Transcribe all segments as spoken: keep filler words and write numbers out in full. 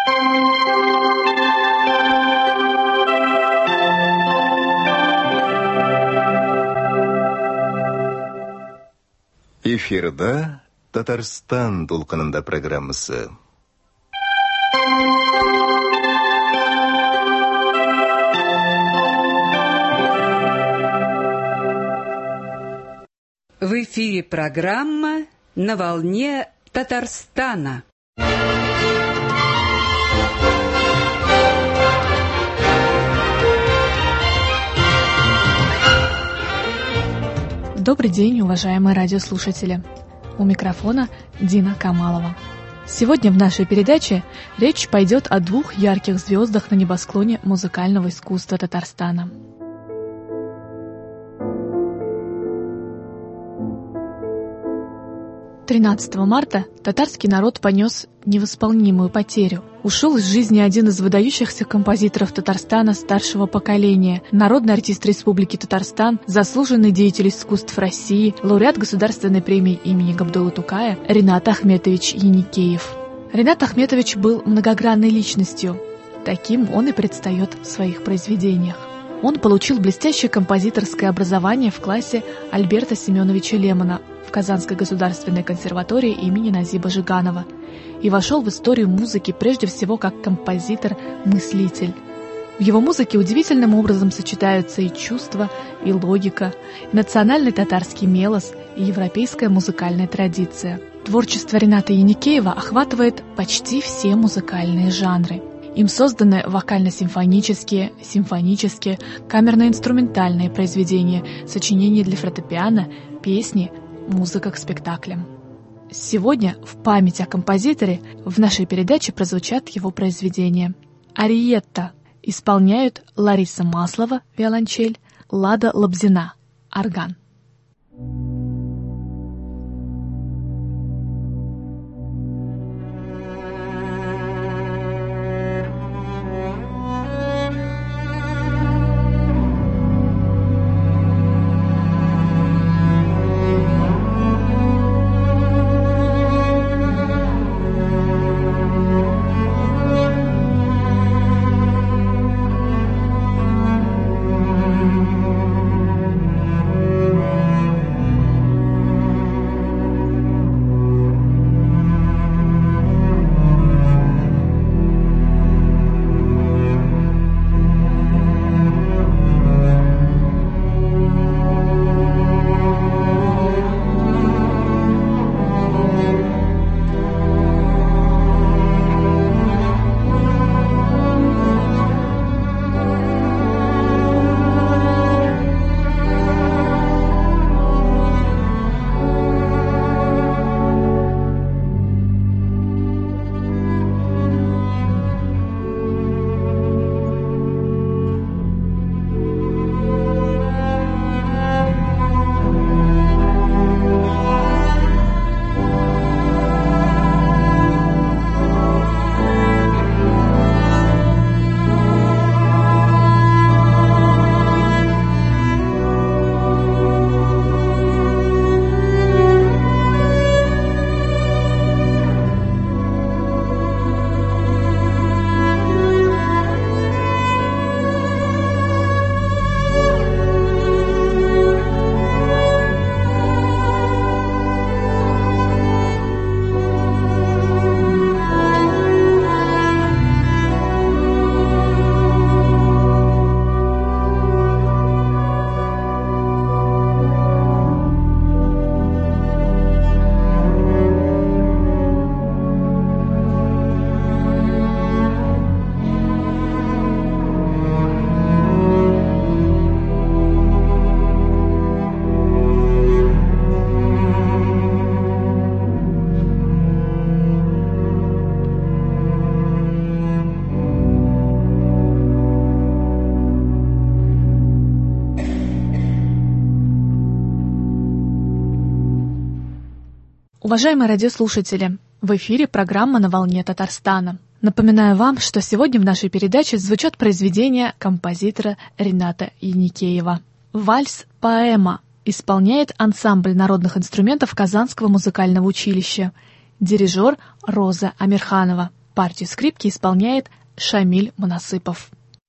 Эфирда Татарстан толқынында программасы. В эфире программа «На волне Татарстана». Добрый день, уважаемые радиослушатели! У микрофона Дина Камалова. Сегодня в нашей передаче речь пойдет о двух ярких звездах на небосклоне музыкального искусства Татарстана. тринадцатого марта татарский народ понес невосполнимую потерю. Ушел из жизни один из выдающихся композиторов Татарстана старшего поколения, народный артист Республики Татарстан, заслуженный деятель искусств России, лауреат Государственной премии имени Габдулла-Тукая Ринат Ахметович Еникеев. Ринат Ахметович был многогранной личностью. Таким он и предстает в своих произведениях. Он получил блестящее композиторское образование в классе Альберта Семеновича Лемона в Казанской государственной консерватории имени Назиба Жиганова и вошел в историю музыки прежде всего как композитор-мыслитель. В его музыке удивительным образом сочетаются и чувства, и логика, и национальный татарский мелос, и европейская музыкальная традиция. Творчество Рината Еникеева охватывает почти все музыкальные жанры. Им созданы вокально-симфонические, симфонические, камерно-инструментальные произведения, сочинения для фортепиано, песни, музыка к спектаклям. Сегодня в память о композиторе в нашей передаче прозвучат его произведения. «Ариетта» исполняют Лариса Маслова, виолончель, Лада Лобзина, орган. Уважаемые радиослушатели, в эфире программа «На волне Татарстана». Напоминаю вам, что сегодня в нашей передаче звучат произведения композитора Рината Еникеева. Вальс-поэма исполняет ансамбль народных инструментов Казанского музыкального училища, дирижер Роза Амирханова. Партию скрипки исполняет Шамиль Мунасыпов.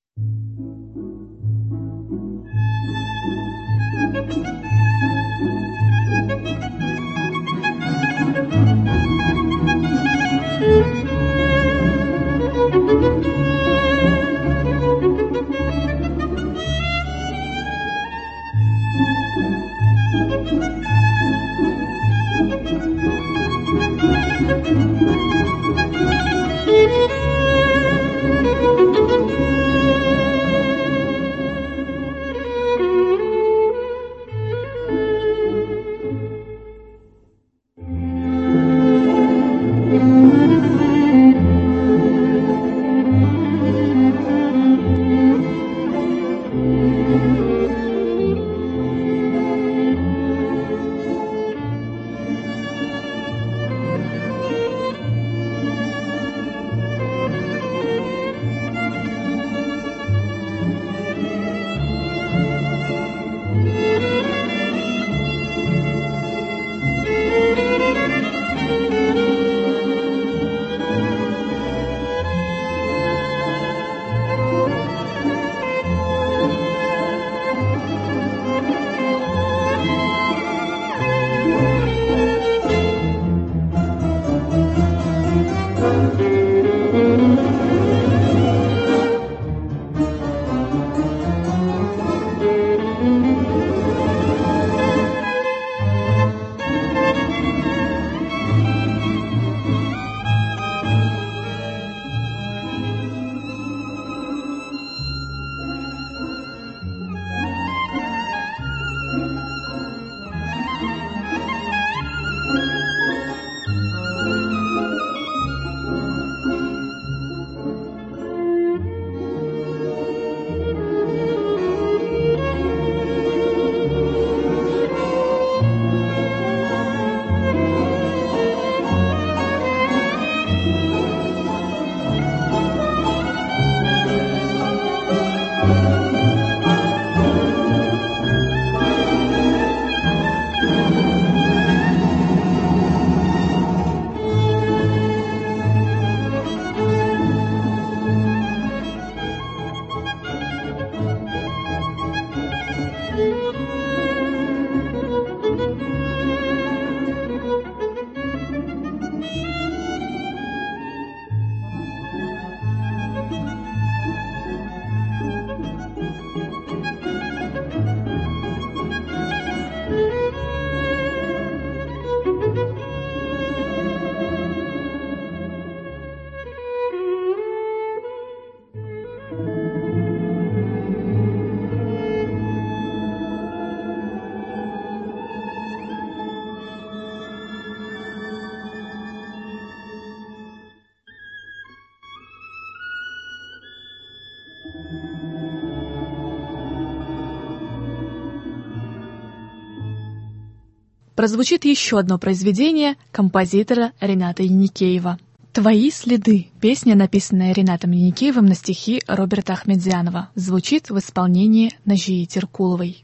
Прозвучит еще одно произведение композитора Рената Еникеева. «Твои следы» — песня, написанная Ренатом Еникеевым на стихи Роберта Ахметзянова, звучит в исполнении Наджии Теркуловой.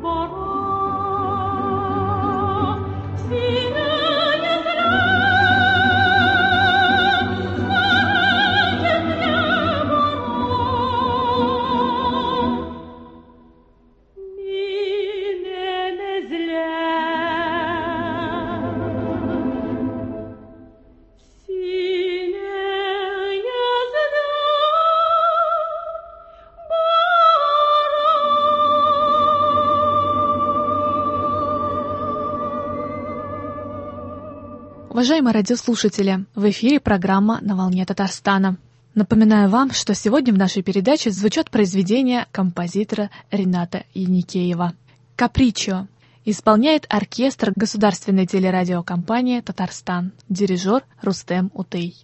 Уважаемые радиослушатели, в эфире программа «На волне Татарстана». Напоминаю вам, что сегодня в нашей передаче звучат произведения композитора Рената Еникеева. «Капричо» исполняет оркестр государственной телерадиокомпании «Татарстан», дирижер Рустем Утей.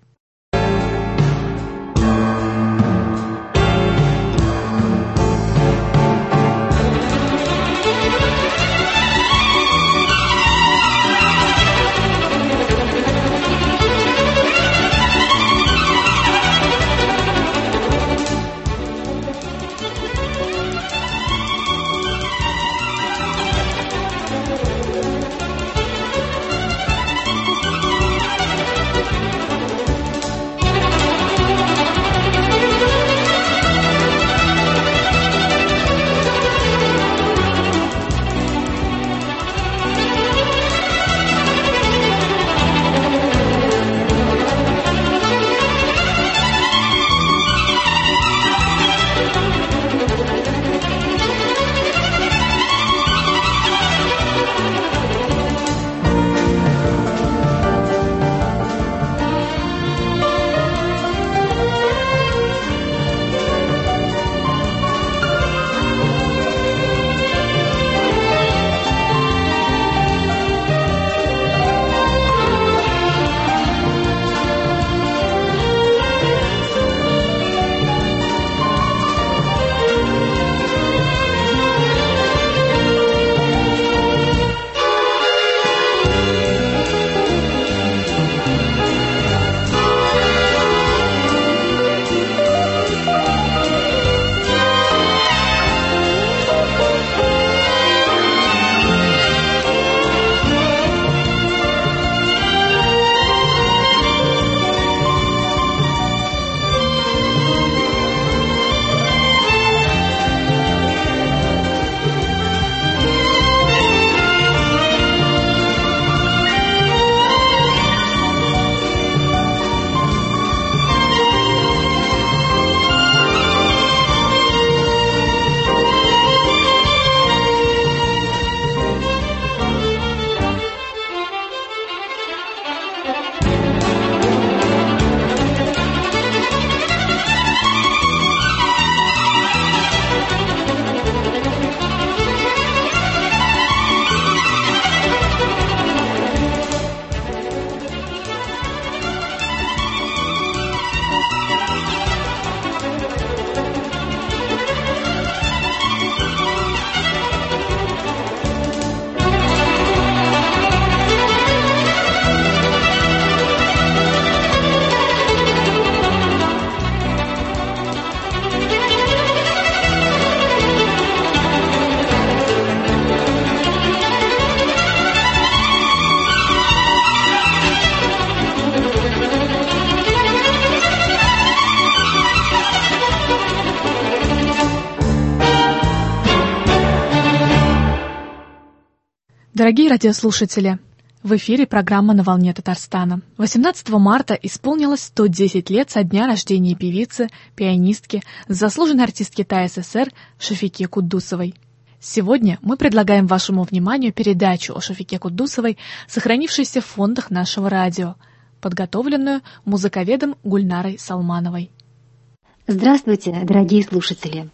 Дорогие радиослушатели, в эфире программа «На волне Татарстана». восемнадцатого марта исполнилось сто десять лет со дня рождения певицы, пианистки, заслуженной артистки Т А С С Р Шафике Куддусовой. Сегодня мы предлагаем вашему вниманию передачу о Шафике Куддусовой, сохранившейся в фондах нашего радио, подготовленную музыковедом Гульнарой Салмановой. Здравствуйте, дорогие слушатели!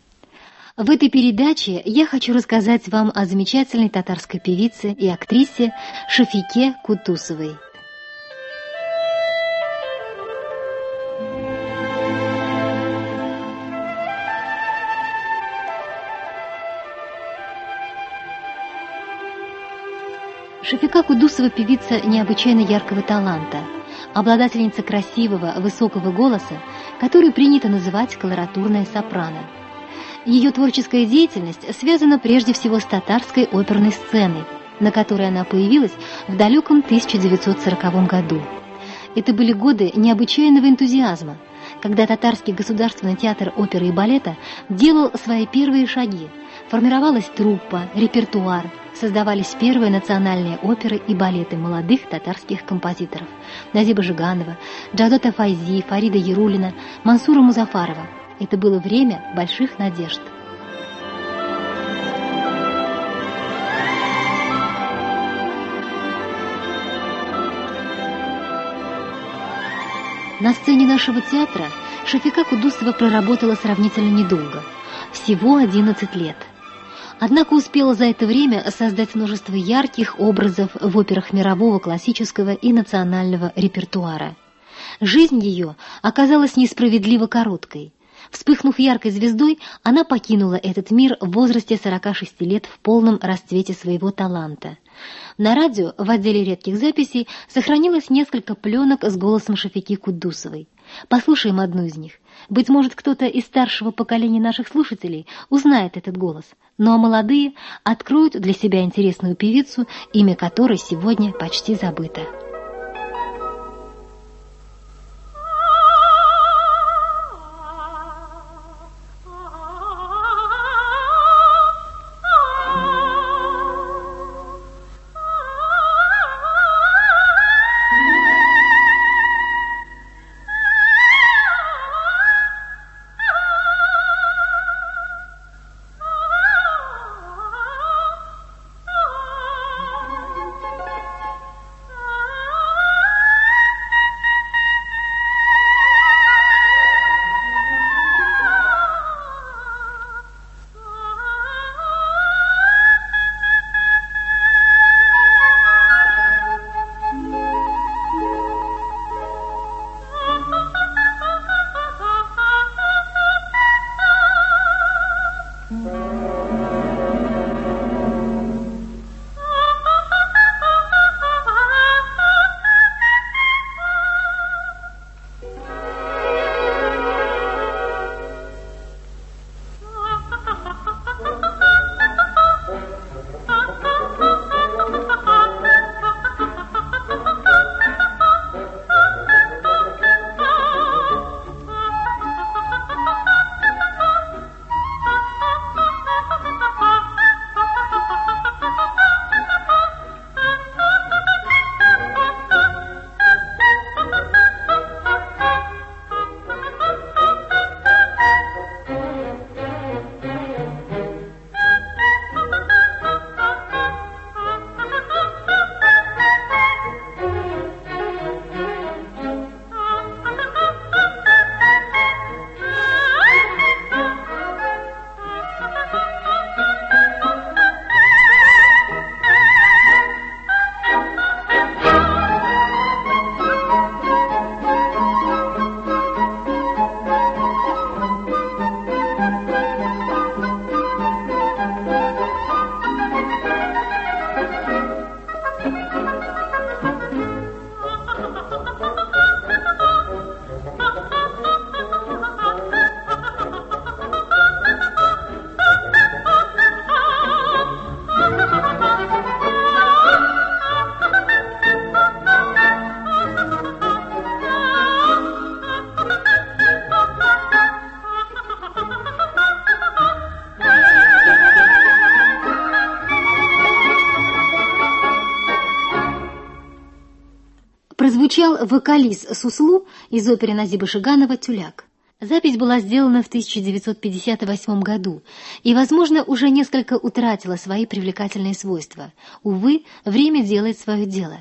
В этой передаче я хочу рассказать вам о замечательной татарской певице и актрисе Шафике Куддусовой. Шафика Куддусова – певица необычайно яркого таланта, обладательница красивого, высокого голоса, который принято называть колоратурная сопрано. Ее творческая деятельность связана прежде всего с татарской оперной сценой, на которой она появилась в далеком тысяча девятьсот сороковом году. Это были годы необычайного энтузиазма, когда Татарский государственный театр оперы и балета делал свои первые шаги, формировалась труппа, репертуар, создавались первые национальные оперы и балеты молодых татарских композиторов Назиба Жиганова, Джавдата Файзи, Фарида Ярулина, Мансура Музафарова. Это было время больших надежд. На сцене нашего театра Шафика Кудусова проработала сравнительно недолго, всего одиннадцать лет. Однако успела за это время создать множество ярких образов в операх мирового классического и национального репертуара. Жизнь ее оказалась несправедливо короткой. Вспыхнув яркой звездой, она покинула этот мир в возрасте сорока шести лет в полном расцвете своего таланта. На радио в отделе редких записей сохранилось несколько пленок с голосом Шафики Кудусовой. Послушаем одну из них. Быть может, кто-то из старшего поколения наших слушателей узнает этот голос, ну а молодые откроют для себя интересную певицу, имя которой сегодня почти забыто. Прозвучал вокалист Суслу из оперы Назиба Жиганова «Тюляк». Запись была сделана в тысяча девятьсот пятьдесят восьмом году и, возможно, уже несколько утратила свои привлекательные свойства. Увы, время делает свое дело.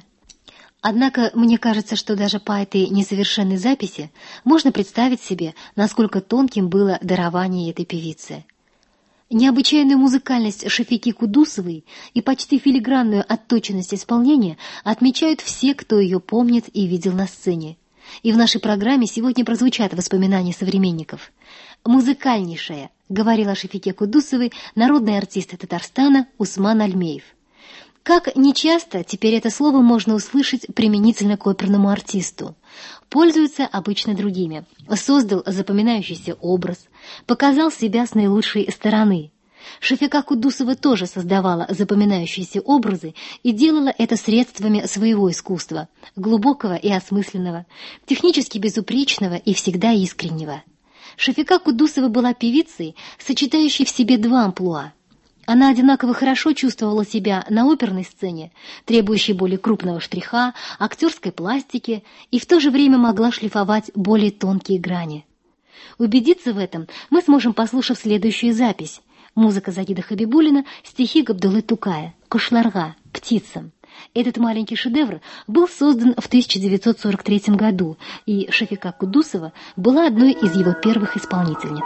Однако мне кажется, что даже по этой несовершенной записи можно представить себе, насколько тонким было дарование этой певицы. Необычайную музыкальность Шафики Кудусовой и почти филигранную отточенность исполнения отмечают все, кто ее помнит и видел на сцене. И в нашей программе сегодня прозвучат воспоминания современников. «Музыкальнейшая», — говорил о Шафике Кудусовой народный артист Татарстана Усман Альмеев. Как нечасто теперь это слово можно услышать применительно к оперному артисту. пользуется обычно другими. Создал запоминающийся образ, показал себя с наилучшей стороны. Шафика Кудусова тоже создавала запоминающиеся образы и делала это средствами своего искусства, глубокого и осмысленного, технически безупречного и всегда искреннего. Шафика Кудусова была певицей, сочетающей в себе два амплуа. Она одинаково хорошо чувствовала себя на оперной сцене, требующей более крупного штриха, актерской пластики, и в то же время могла шлифовать более тонкие грани. Убедиться в этом мы сможем, послушав следующую запись. Музыка Загида Хабибуллина, стихи Габдуллы Тукая, «Кошларга», «Птица». Этот маленький шедевр был создан в тысяча девятьсот сорок третьем году, и Шафика Кудусова была одной из его первых исполнительниц.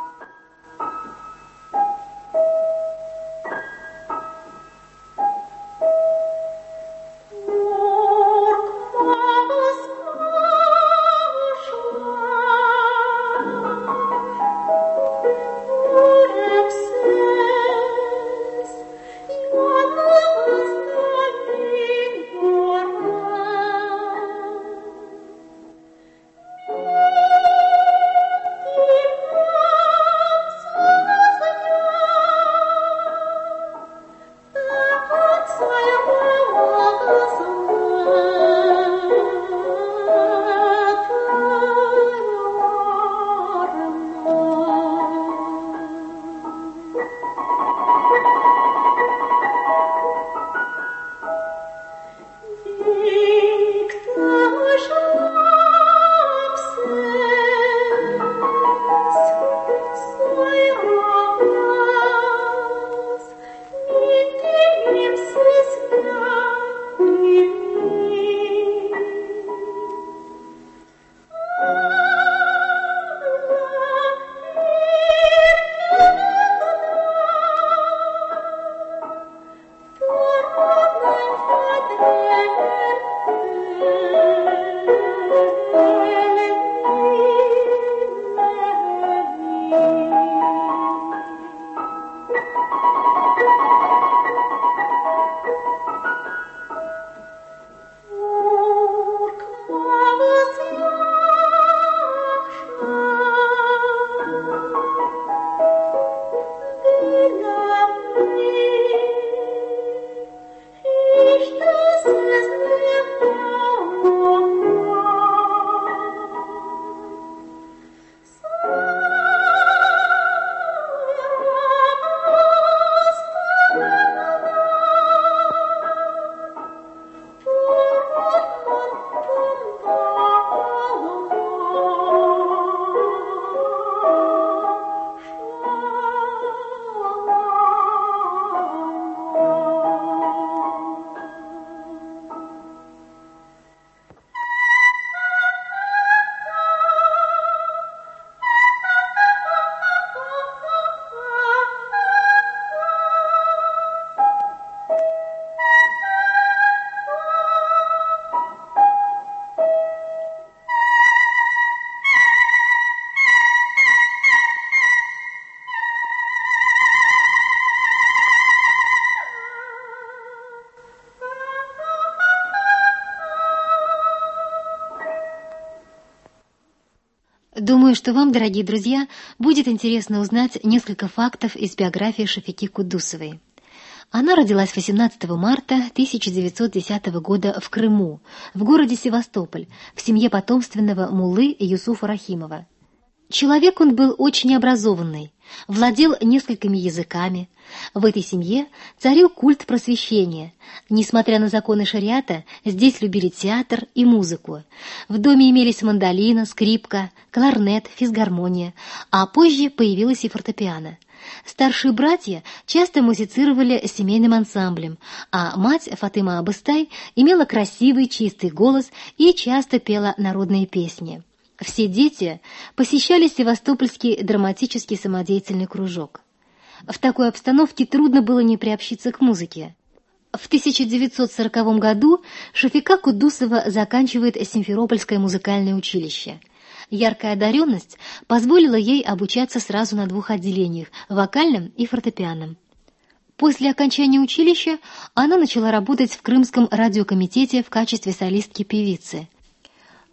Думаю, что вам, дорогие друзья, будет интересно узнать несколько фактов из биографии Шафики Кудусовой. Она родилась восемнадцатого марта тысяча девятьсот десятого года в Крыму, в городе Севастополь, в семье потомственного муллы Юсуфа Рахимова. Человек он был очень образованный, владел несколькими языками. В этой семье царил культ просвещения. Несмотря на законы шариата, здесь любили театр и музыку. В доме имелись мандолина, скрипка, кларнет, физгармония, а позже появилась и фортепиано. Старшие братья часто музицировали с семейным ансамблем, а мать Фатыма Абыстай имела красивый чистый голос и часто пела народные песни. Все дети посещали Севастопольский драматический самодеятельный кружок. В такой обстановке трудно было не приобщиться к музыке. В тысяча девятьсот сороковом году Шафика Кудусова заканчивает Симферопольское музыкальное училище. Яркая одаренность позволила ей обучаться сразу на двух отделениях – вокальном и фортепианном. После окончания училища она начала работать в Крымском радиокомитете в качестве солистки-певицы.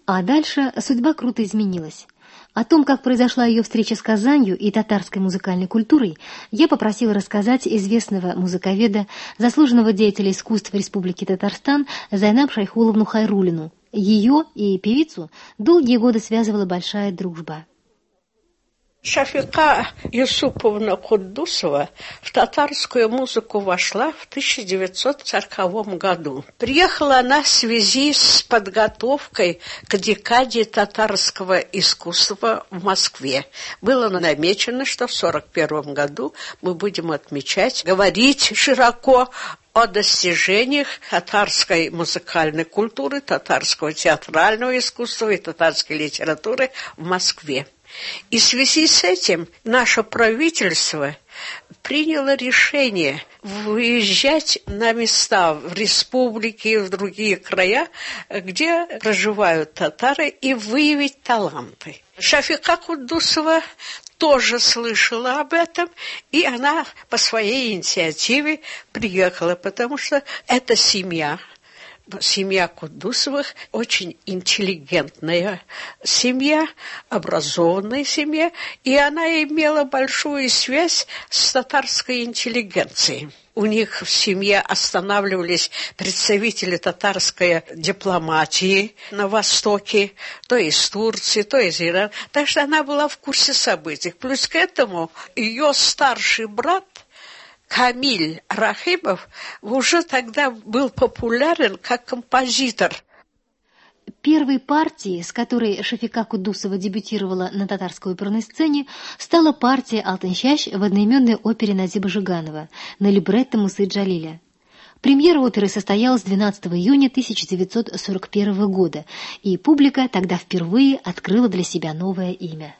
А дальше судьба круто изменилась. О том, как произошла ее встреча с Казанью и татарской музыкальной культурой, я попросила рассказать известного музыковеда, заслуженного деятеля искусства Республики Татарстан Зайнаб Шайхуловну Хайруллину. Ее и певицу долгие годы связывала большая дружба. Шафика Юсуповна Куддусова в татарскую музыку вошла в тысяча девятьсот сороковом году. Приехала она в связи с подготовкой к декаде татарского искусства в Москве. Было намечено, что в сорок первом году мы будем отмечать, говорить широко о достижениях татарской музыкальной культуры, татарского театрального искусства и татарской литературы в Москве. И в связи с этим наше правительство приняло решение выезжать на места в республики и в другие края, где проживают татары, и выявить таланты. Шафика Куддусова тоже слышала об этом, и она по своей инициативе приехала, потому что эта семья, семья Куддусовых, очень интеллигентная семья, образованная семья, и она имела большую связь с татарской интеллигенцией. У них в семье останавливались представители татарской дипломатии на Востоке, то из Турции, то из Ирана. Так что она была в курсе событий. Плюс к этому ее старший брат Камиль Рахимов уже тогда был популярен как композитор. Первой партией, с которой Шафика Куддусова дебютировала на татарской оперной сцене, стала партия «Алтын-Чащ» в одноименной опере Назиба Жиганова на либретто Мусы Джалиля. Премьера оперы состоялась двенадцатого июня тысяча девятьсот сорок первого года, и публика тогда впервые открыла для себя новое имя.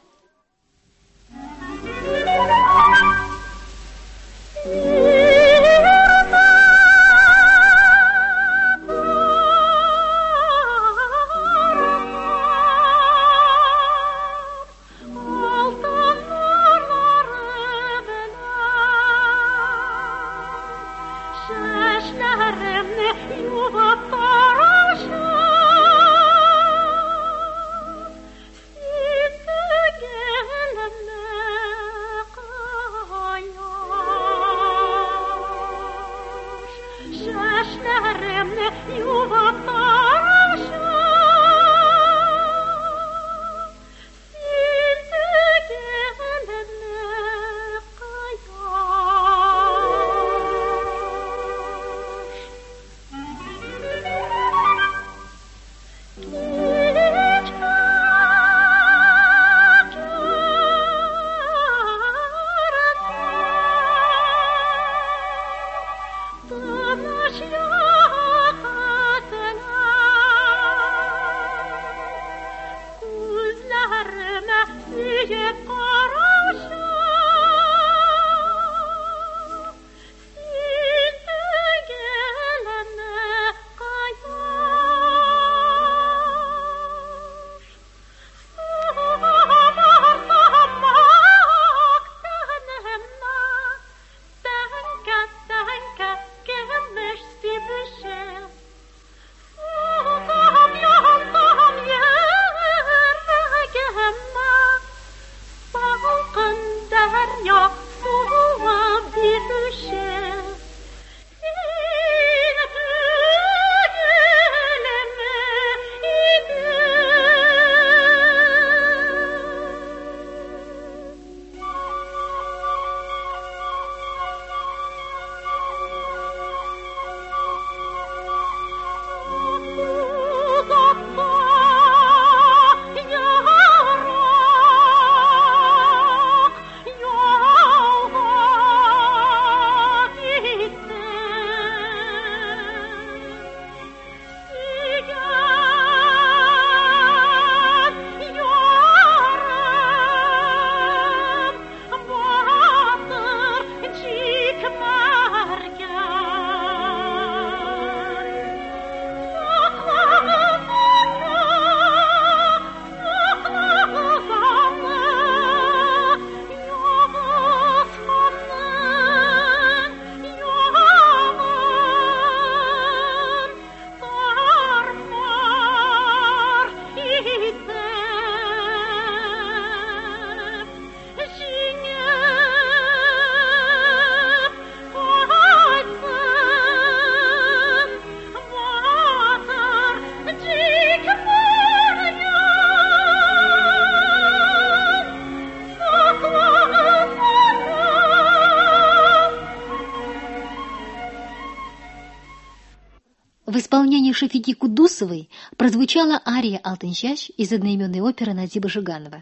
В исполнении Шафики Кудусовой прозвучала ария «Алтынчаш» из одноименной оперы Назиба Жиганова.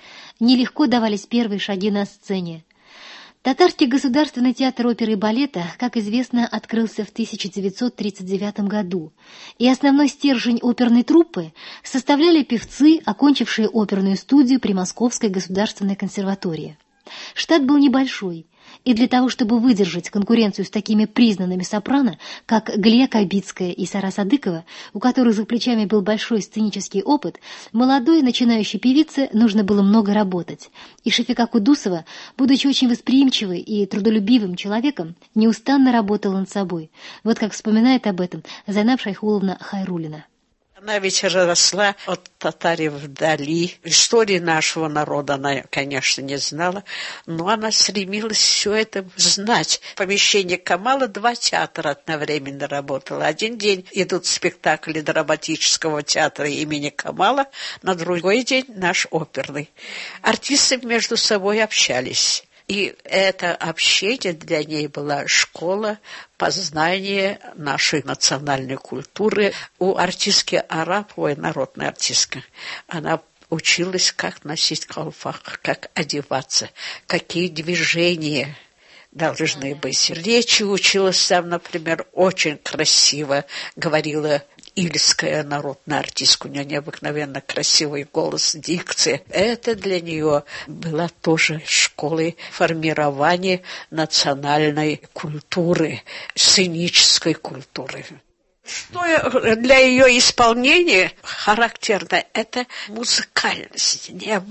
Нелегко давались первые шаги на сцене. Татарский государственный театр оперы и балета, как известно, открылся в тысяча девятьсот тридцать девятом году, и основной стержень оперной труппы составляли певцы, окончившие оперную студию при Московской государственной консерватории. Штат был небольшой, и для того, чтобы выдержать конкуренцию с такими признанными сопрано, как Галия Кабицкая и Сара Садыкова, у которых за плечами был большой сценический опыт, молодой начинающей певице нужно было много работать. И Шафика Кудусова, будучи очень восприимчивой и трудолюбивым человеком, неустанно работала над собой. Вот как вспоминает об этом Зайнаб Шайхуловна Хайруллина. Она ведь росла от татарев вдали. Истории нашего народа она, конечно, не знала, но она стремилась все это знать. В помещении Камала два театра одновременно работало. Один день идут спектакли драматического театра имени Камала, на другой день наш оперный. Артисты между собой общались. И это общение для ней была школа познания нашей национальной культуры. У артистки Араповой, народной артистки, она училась, как носить колпак, как одеваться, какие движения должны быть. Речи училась там, например, очень красиво говорила ильская народная артистка. У нее необыкновенно красивый голос, дикция. Это для нее была тоже школой формирования национальной культуры, сценической культуры. Что для ее исполнения характерно, это музыкальность,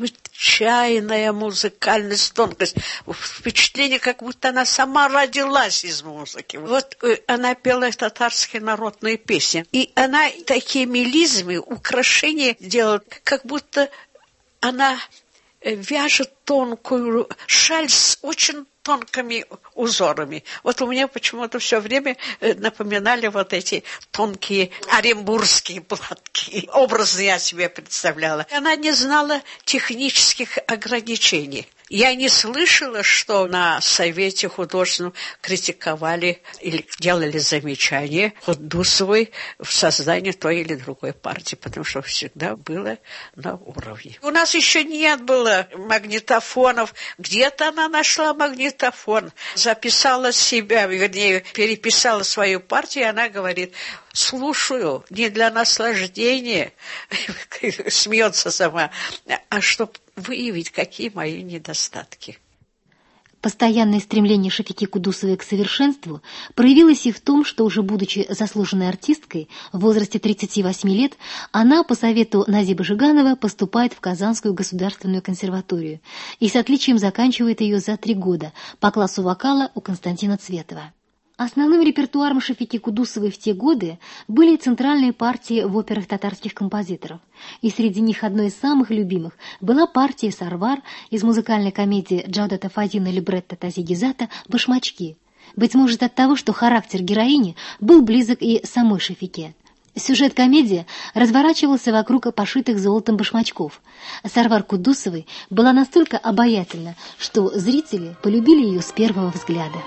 необычайная музыкальность, тонкость. Впечатление, как будто она сама родилась из музыки. Вот она пела татарские народные песни, и она такие мелизмы, украшения делала, как будто она вяжет тонкую шаль с очень тонкими узорами. Вот у меня почему-то все время напоминали вот эти тонкие оренбургские платки. Образно я себе представляла. Она не знала технических ограничений. Я не слышала, что на Совете художественном критиковали или делали замечания Кудусовой в создании той или другой партии, потому что всегда было на уровне. У нас еще нет было магнитофонов. Где-то она нашла магнитофон, записала себя, вернее, переписала свою партию, и она говорит: слушаю не для наслаждения, смеется сама, а чтобы выявить, какие мои недостатки. Постоянное стремление Шафики Кудусовой к совершенству проявилось и в том, что уже будучи заслуженной артисткой, в возрасте тридцати восьми лет, она по совету Назиба Жиганова поступает в Казанскую государственную консерваторию и с отличием заканчивает ее за три года по классу вокала у Константина Цветова. Основным репертуаром Шафики Кудусовой в те годы были центральные партии в операх татарских композиторов, и среди них одной из самых любимых была партия «Сарвар» из музыкальной комедии Джаудата Фадина либретто Тазигизата «Башмачки». Быть может, от того, что характер героини был близок и самой Шафике. Сюжет комедии разворачивался вокруг пошитых золотом башмачков. «Сарвар» Кудусовой была настолько обаятельна, что зрители полюбили ее с первого взгляда.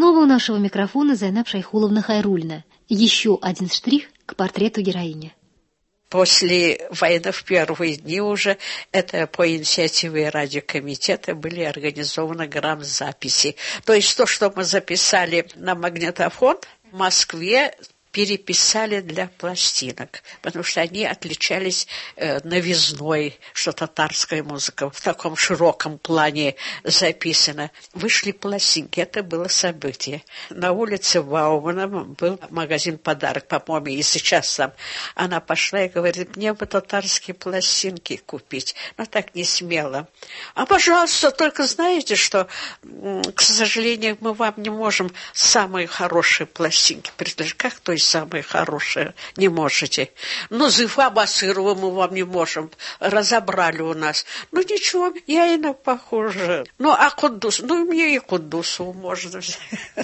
Снова у нашего микрофона Зайнаб Шайхуловна Хайруллина. Еще один штрих к портрету героини. После войны в первые дни уже, это по инициативе радиокомитета, были организованы грамзаписи. То есть то, что мы записали на магнитофон в Москве, переписали для пластинок, потому что они отличались э, новизной, что татарская музыка в таком широком плане записана. Вышли пластинки, это было событие. На улице Баумана был магазин «Подарок», по-моему, и сейчас там. Она пошла и говорит, мне бы татарские пластинки купить. Но так не смело. А, пожалуйста, только знаете, что, к сожалению, мы вам не можем самые хорошие пластинки предложить. Как то есть самые хорошие не можете? Ну, Зифа Басырова мы вам не можем. Разобрали у нас. Ну, ничего, я и на похоже. Ну, а Кудус? Ну, мне и Кудусу можно взять.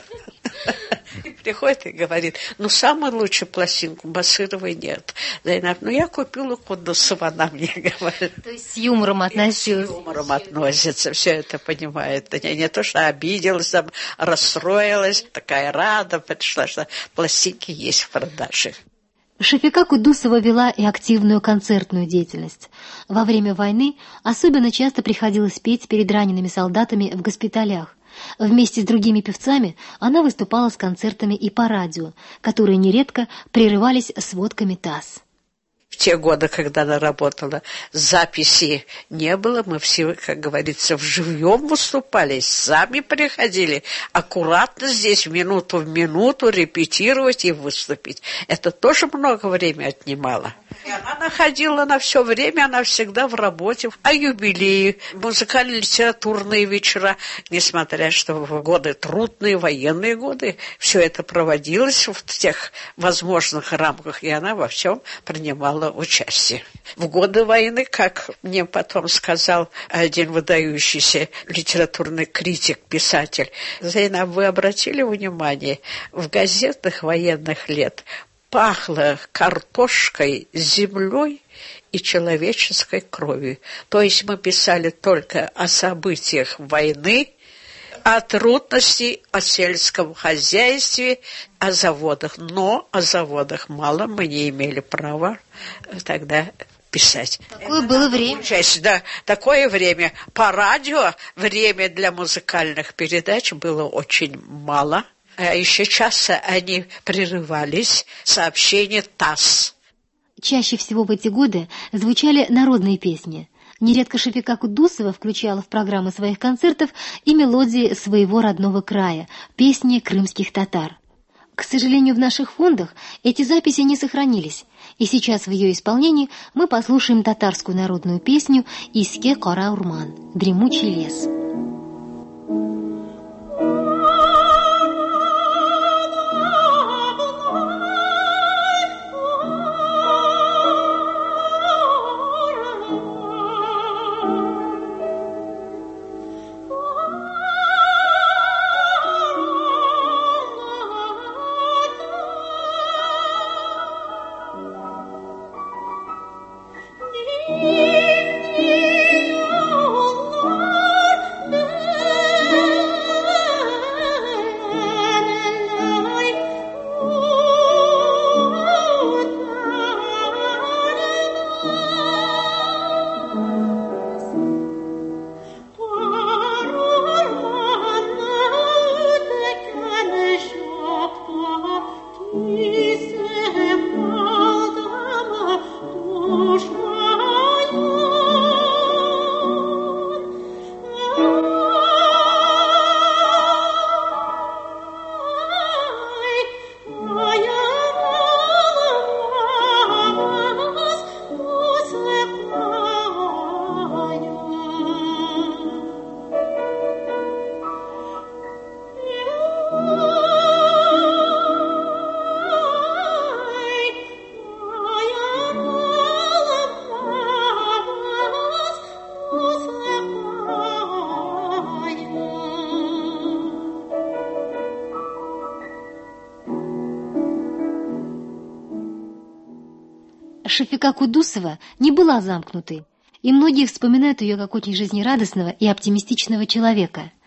И приходит и говорит, ну, самую лучшую пластинку Басыровой нет. Зайнаб, ну, я купила Кудусова, она мне говорит. То есть с юмором относилась. С юмором относится, все это понимает. Не, не то, что обиделась, там, расстроилась, такая рада, пришла, что пластинки есть в продаже. Шафика Кудусова вела и активную концертную деятельность. Во время войны особенно часто приходилось петь перед ранеными солдатами в госпиталях. Вместе с другими певцами она выступала с концертами и по радио, которые нередко прерывались сводками ТАСС. В те годы, когда она работала, записи не было, мы все, как говорится, вживьем выступали, сами приходили, аккуратно здесь минуту в минуту репетировать и выступить. Это тоже много времени отнимало. И она находила на все время, она всегда в работе, а юбилеи, музыкально-литературные вечера, несмотря что в годы трудные, военные годы, все это проводилось в тех возможных рамках, и она во всем принимала участие. В годы войны, как мне потом сказал один выдающийся литературный критик, писатель, Зайнаб, вы обратили внимание, в газетах военных лет пахло картошкой, землей и человеческой кровью. То есть мы писали только о событиях войны, о трудностях, о сельском хозяйстве, о заводах. Но о заводах мало, мы не имели права тогда писать. Такое было время. Часть, да, такое время. По радио время для музыкальных передач было очень мало. А еще часто они прерывались, сообщения ТАСС. Чаще всего в эти годы звучали народные песни. Нередко Шафика Кудусова включала в программы своих концертов и мелодии своего родного края, песни крымских татар. К сожалению, в наших фондах эти записи не сохранились, и сейчас в ее исполнении мы послушаем татарскую народную песню «Иске Кара Урман» — «Дремучий лес». Шафика Кудусова не была замкнутой, и многие вспоминают ее как очень жизнерадостного и оптимистичного человека.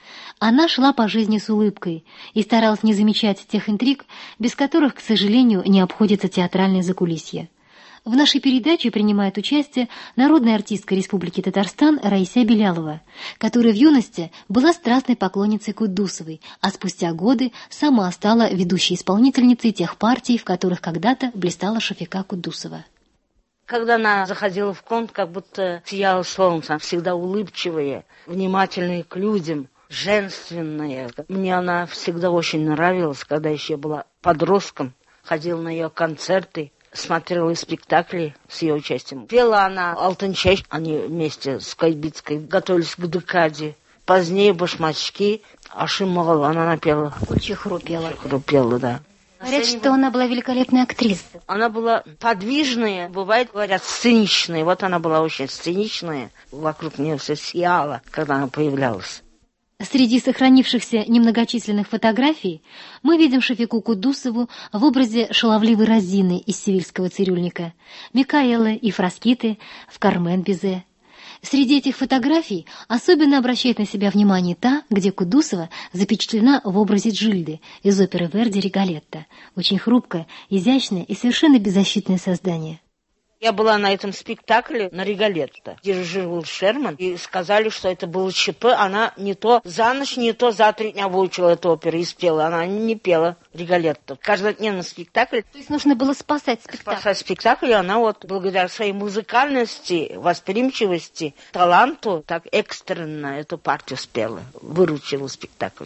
Она шла по жизни с улыбкой и старалась не замечать тех интриг, без которых, к сожалению, не обходится театральное закулисье. В нашей передаче принимает участие народная артистка Республики Татарстан Раиса Белялова, которая в юности была страстной поклонницей Куддусовой, а спустя годы сама стала ведущей исполнительницей тех партий, в которых когда-то блистала Шафика Куддусова. Когда она заходила в комнату, как будто сияло солнце, всегда улыбчивая, внимательная к людям, женственная. Мне она всегда очень нравилась, когда еще была подростком, ходила на ее концерты, смотрела спектакли с ее участием. Пела она «Алтынчай», они вместе с Кайбицкой готовились к декаде. Позднее «Башмачки», Ашимова она напела. Кульчихру пела. Кульчихру пела, да. Говорят, что она была великолепной актрисой. Она была подвижная, бывает, говорят, сценичная. Вот она была очень сценичная. Вокруг нее все сияло, когда она появлялась. Среди сохранившихся немногочисленных фотографий мы видим Шафику Куддусову в образе шаловливой Розины из «Севильского цирюльника», Микаэлы и Фраскиты в «Кармен Бизе». Среди этих фотографий особенно обращает на себя внимание та, где Куддусова запечатлена в образе Джильды из оперы Верди «Риголетто». Очень хрупкое, изящное и совершенно беззащитное создание. Я была на этом спектакле на Риголетто, где жил Шерман, и сказали, что это было ЧП. Она не то за ночь, не то за три дня выучила эту оперу и спела. Она не пела Риголетто. Каждодневный спектакль. То есть нужно было спасать спектакль. Спасать спектакль, и она вот благодаря своей музыкальности, восприимчивости, таланту так экстренно эту партию спела, выручила спектакль.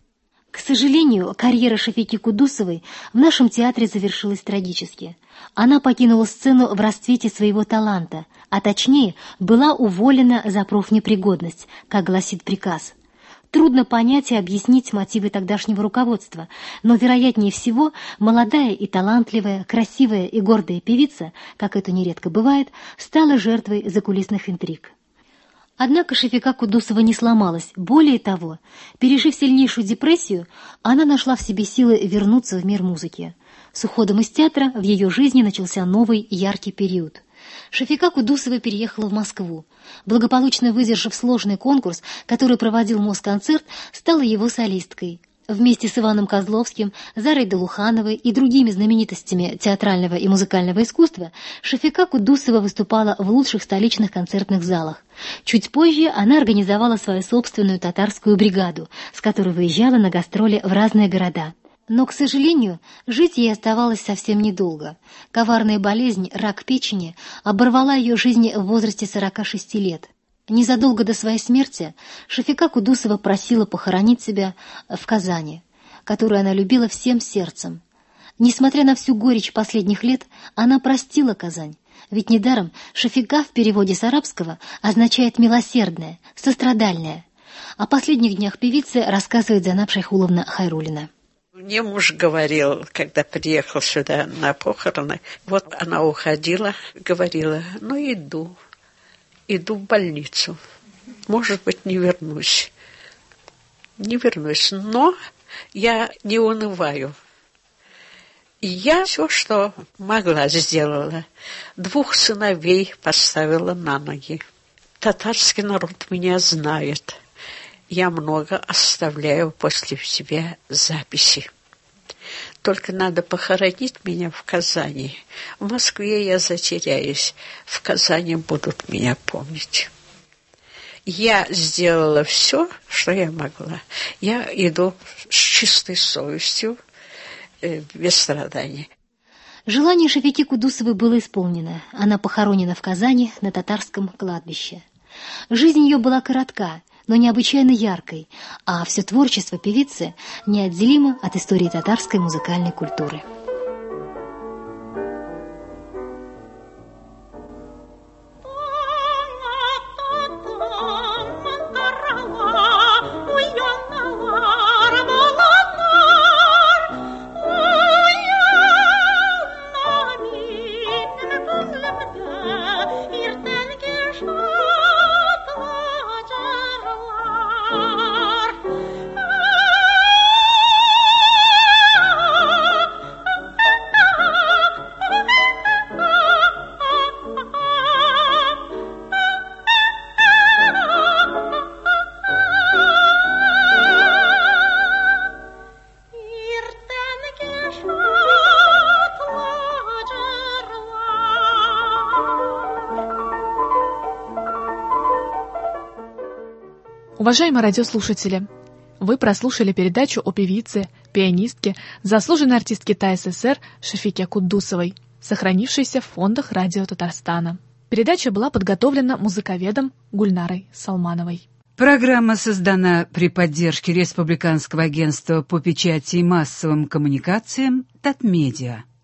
К сожалению, карьера Шафики Куддусовой в нашем театре завершилась трагически. Она покинула сцену в расцвете своего таланта, а точнее, была уволена за профнепригодность, как гласит приказ. Трудно понять и объяснить мотивы тогдашнего руководства, но, вероятнее всего, молодая и талантливая, красивая и гордая певица, как это нередко бывает, стала жертвой закулисных интриг. Однако Шафика Куддусова не сломалась. Более того, пережив сильнейшую депрессию, она нашла в себе силы вернуться в мир музыки. С уходом из театра в ее жизни начался новый яркий период. Шафика Куддусова переехала в Москву. Благополучно выдержав сложный конкурс, который проводил Москонцерт, стала его солисткой. Вместе с Иваном Козловским, Зарой Долухановой и другими знаменитостями театрального и музыкального искусства Шафика Куддусова выступала в лучших столичных концертных залах. Чуть позже она организовала свою собственную татарскую бригаду, с которой выезжала на гастроли в разные города. Но, к сожалению, жить ей оставалось совсем недолго. Коварная болезнь, рак печени, оборвала ее жизнь в возрасте сорока шести лет. Незадолго до своей смерти Шафика Куддусова просила похоронить себя в Казани, которую она любила всем сердцем. Несмотря на всю горечь последних лет, она простила Казань, ведь недаром Шафика в переводе с арабского означает «милосердная», «сострадальная». О последних днях певицы рассказывает Занаб Шайхуловна Хайруллина. Мне муж говорил, когда приехал сюда на похороны, вот она уходила, говорила, ну иду. Иду в больницу. Может быть, не вернусь. Не вернусь. Но я не унываю. И я все, что могла, сделала. Двух сыновей поставила на ноги. Татарский народ меня знает. Я много оставляю после себя записи. Только надо похоронить меня в Казани. В Москве я затеряюсь. В Казани будут меня помнить. Я сделала все, что я могла. Я иду с чистой совестью, э, без страданий. Желание Шафики Куддусовой было исполнено. Она похоронена в Казани на татарском кладбище. Жизнь ее была коротка, но необычайно яркой, а все творчество певицы неотделимо от истории татарской музыкальной культуры. Уважаемые радиослушатели, вы прослушали передачу о певице, пианистке, заслуженной артистке Та СССР Шафике Куддусовой, сохранившейся в фондах радио Татарстана. Передача была подготовлена музыковедом Гульнарой Салмановой. Программа создана при поддержке Республиканского агентства по печати и массовым коммуникациям «Татмедиа».